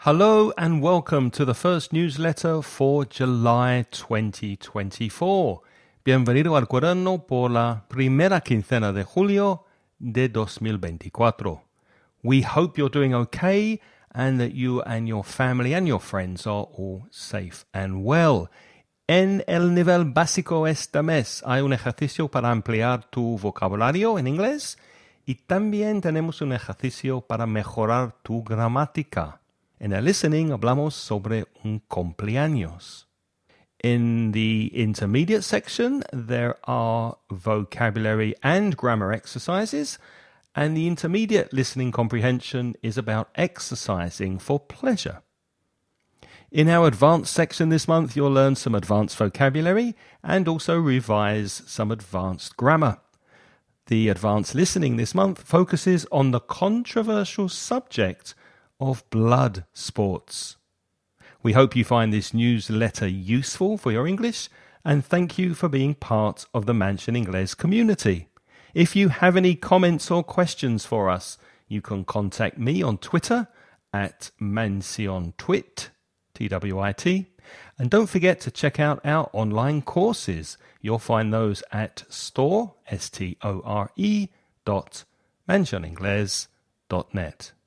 Hello and welcome to the first newsletter for July 2024. Bienvenido al cuaderno por la primera quincena de julio de 2024. We hope you're doing okay and that you and your family and your friends are all safe and well. En el nivel básico este mes hay un ejercicio para ampliar tu vocabulario en inglés y también tenemos un ejercicio para mejorar tu gramática. En el listening hablamos sobre un cumpleaños. In the intermediate section, there are vocabulary and grammar exercises, and the intermediate listening comprehension is about exercising for pleasure. In our advanced section this month, you'll learn some advanced vocabulary and also revise some advanced grammar. The advanced listening this month focuses on the controversial subject of blood sports. We hope you find this newsletter useful for your English, and thank you for being part of the Mansion Inglés community. If you have any comments or questions for us, you can contact me on Twitter at mansiontwit, T-W-I-T, and don't forget to check out our online courses. You'll find those at store, S-T-O-R-E, .mansioningles.net.